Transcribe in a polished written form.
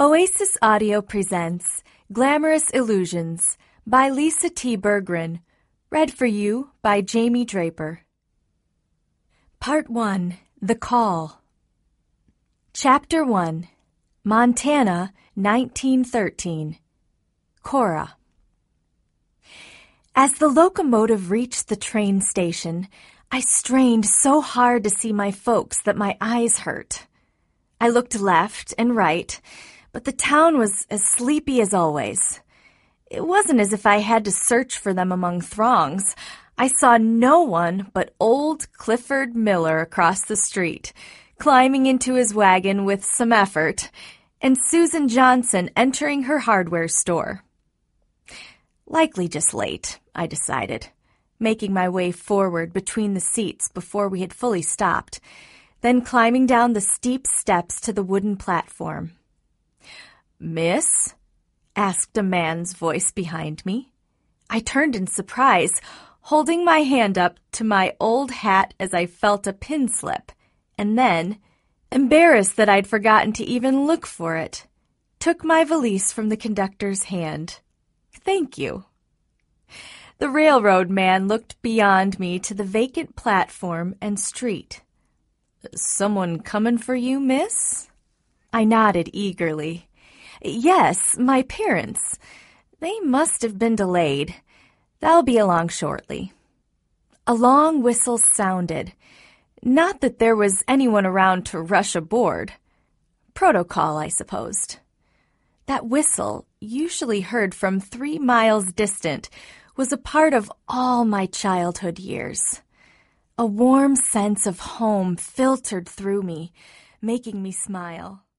Oasis Audio presents Glamorous Illusions by Lisa T. Berggren, read for you by Jamie Draper. Part 1, The Call. Chapter 1, Montana, 1913. Cora. As the locomotive reached the train station, I strained so hard to see my folks that my eyes hurt. I looked left and right, but the town was as sleepy as always. It wasn't as if I had to search for them among throngs. I saw no one but old Clifford Miller across the street, climbing into his wagon with some effort, and Susan Johnson entering her hardware store. Likely just late, I decided, making my way forward between the seats before we had fully stopped, then climbing down the steep steps to the wooden platform. "Miss?" asked a man's voice behind me. I turned in surprise, holding my hand up to my old hat as I felt a pin slip, and then, embarrassed that I'd forgotten to even look for it, took my valise from the conductor's hand. "Thank you." The railroad man looked beyond me to the vacant platform and street. "Someone coming for you, miss?" I nodded eagerly. "Yes, my parents. They must have been delayed. They'll be along shortly." A long whistle sounded. Not that there was anyone around to rush aboard. Protocol, I supposed. That whistle, usually heard from 3 miles distant, was a part of all my childhood years. A warm sense of home filtered through me, making me smile.